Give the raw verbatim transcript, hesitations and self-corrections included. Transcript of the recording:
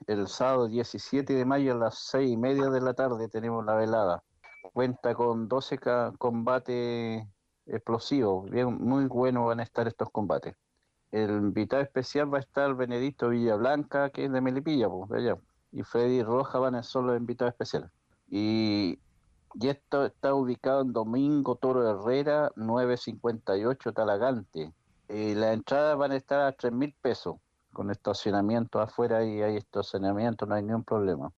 el sábado diecisiete de mayo a las seis y media de la tarde tenemos la velada. Cuenta con doce ca- combates explosivos, bien, muy buenos van a estar estos combates. El invitado especial va a estar Benedicto Villablanca, que es de Melipilla, pues, de allá. Y Freddy Roja van a ser los invitados especiales. Y, y esto está ubicado en Domingo Toro Herrera, novecientos cincuenta y ocho Talagante. Y las entradas van a estar a tres mil pesos, con estacionamiento afuera y hay estacionamiento, no hay ningún problema.